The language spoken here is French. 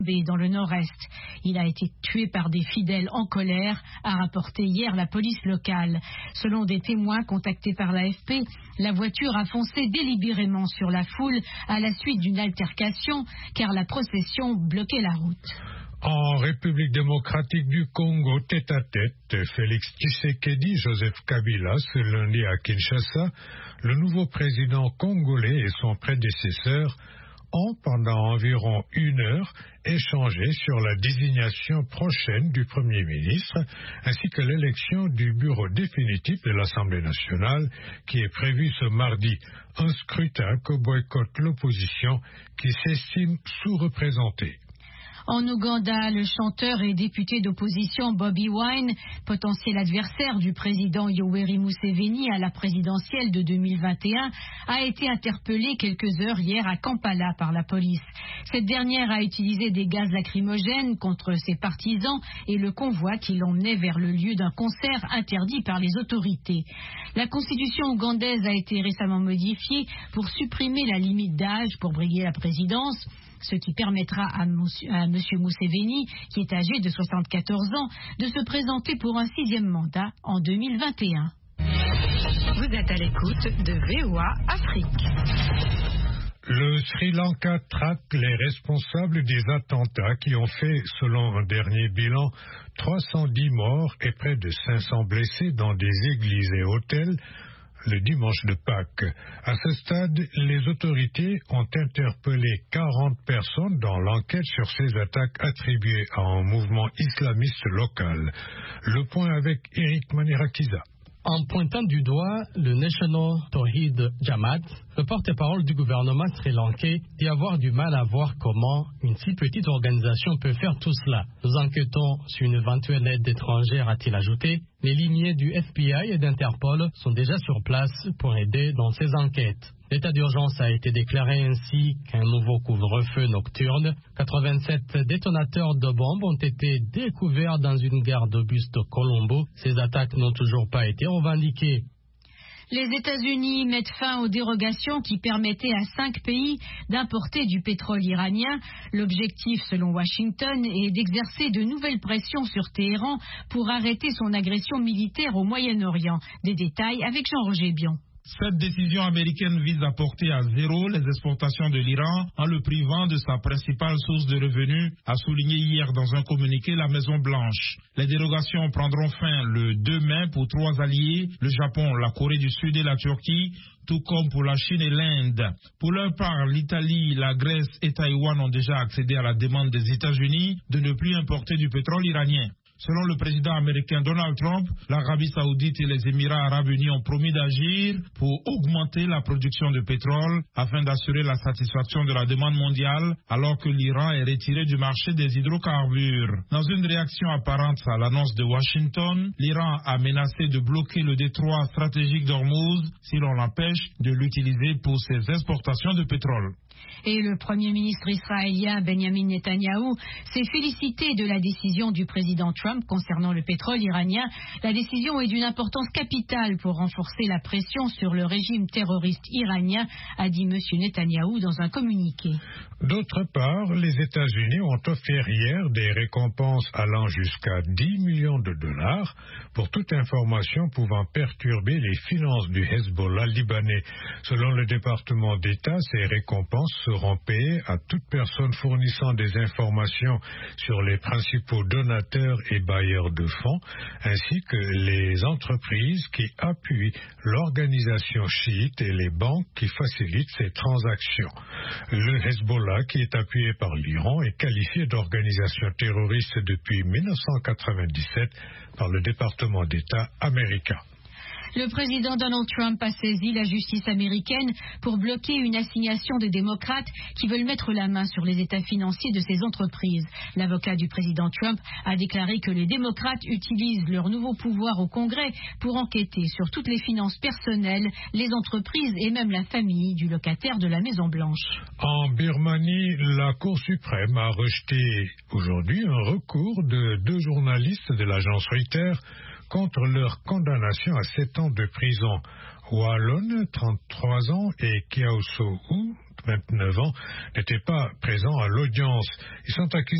dans le nord-est. Il a été tué par des fidèles en colère, a rapporté hier la police locale. Selon des témoins contactés par l'AFP, la voiture a foncé délibérément sur la foule à la suite d'une altercation car la procession bloquait la route. En République démocratique du Congo, tête-à-tête, Félix Tshisekedi, Joseph Kabila, ce lundi à Kinshasa, le nouveau président congolais et son prédécesseur ont, pendant environ 1 heure, échangé sur la désignation prochaine du Premier ministre, ainsi que l'élection du bureau définitif de l'Assemblée nationale, qui est prévu ce mardi. Un scrutin que boycotte l'opposition, qui s'estime sous-représentée. En Ouganda, le chanteur et député d'opposition Bobi Wine, potentiel adversaire du président Yoweri Museveni à la présidentielle de 2021, a été interpellé quelques heures hier à Kampala par la police. Cette dernière a utilisé des gaz lacrymogènes contre ses partisans et le convoi qui l'emmenait vers le lieu d'un concert interdit par les autorités. La constitution ougandaise a été récemment modifiée pour supprimer la limite d'âge pour briguer la présidence, ce qui permettra à M. Museveni, qui est âgé de 74 ans, de se présenter pour un 6e mandat en 2021. Vous êtes à l'écoute de VOA Afrique. Le Sri Lanka traque les responsables des attentats qui ont fait, selon un dernier bilan, 310 morts et près de 500 blessés dans des églises et hôtels le dimanche de Pâques. À ce stade, les autorités ont interpellé 40 personnes dans l'enquête sur ces attaques attribuées à un mouvement islamiste local. Le point avec Eric Manirakiza. En pointant du doigt le National Tawhid Jamaat, le porte-parole du gouvernement sri-lankais dit avoir du mal à voir comment une si petite organisation peut faire tout cela. Nous enquêtons sur une éventuelle aide étrangère, a-t-il ajouté. Les lignées du FBI et d'Interpol sont déjà sur place pour aider dans ces enquêtes. L'état d'urgence a été déclaré ainsi qu'un nouveau couvre-feu nocturne. 87 détonateurs de bombes ont été découverts dans une gare de bus de Colombo. Ces attaques n'ont toujours pas été revendiquées. Les États-Unis mettent fin aux dérogations qui permettaient à 5 pays d'importer du pétrole iranien. L'objectif, selon Washington, est d'exercer de nouvelles pressions sur Téhéran pour arrêter son agression militaire au Moyen-Orient. Des détails avec Jean-Roger Bion. Cette décision américaine vise à porter à zéro les exportations de l'Iran en le privant de sa principale source de revenus, a souligné hier dans un communiqué la Maison-Blanche. Les dérogations prendront fin le 2 mai pour 3 alliés, le Japon, la Corée du Sud et la Turquie, tout comme pour la Chine et l'Inde. Pour leur part, l'Italie, la Grèce et Taïwan ont déjà accédé à la demande des États-Unis de ne plus importer du pétrole iranien. Selon le président américain Donald Trump, l'Arabie Saoudite et les Émirats Arabes Unis ont promis d'agir pour augmenter la production de pétrole afin d'assurer la satisfaction de la demande mondiale alors que l'Iran est retiré du marché des hydrocarbures. Dans une réaction apparente à l'annonce de Washington, l'Iran a menacé de bloquer le détroit stratégique d'Ormuz si l'on l'empêche de l'utiliser pour ses exportations de pétrole. Et le Premier ministre israélien Benjamin Netanyahou s'est félicité de la décision du président Trump concernant le pétrole iranien. La décision est d'une importance capitale pour renforcer la pression sur le régime terroriste iranien, a dit M. Netanyahou dans un communiqué. D'autre part, les États-Unis ont offert hier des récompenses allant jusqu'à 10 millions de dollars pour toute information pouvant perturber les finances du Hezbollah libanais. Selon le département d'État, ces récompenses seront payées à toute personne fournissant des informations sur les principaux donateurs et bailleurs de fonds, ainsi que les entreprises qui appuient l'organisation chiite et les banques qui facilitent ces transactions. Le Hezbollah, qui est appuyé par l'Iran, est qualifié d'organisation terroriste depuis 1997 par le département d'État américain. Le président Donald Trump a saisi la justice américaine pour bloquer une assignation des démocrates qui veulent mettre la main sur les états financiers de ces entreprises. L'avocat du président Trump a déclaré que les démocrates utilisent leur nouveau pouvoir au Congrès pour enquêter sur toutes les finances personnelles, les entreprises et même la famille du locataire de la Maison-Blanche. En Birmanie, la Cour suprême a rejeté aujourd'hui un recours de 2 journalistes de l'agence Reuters contre leur condamnation à 7 ans de prison. Wallon, 33 ans, et Kyaw Soe, 29 ans, n'étaient pas présents à l'audience. Ils sont accusés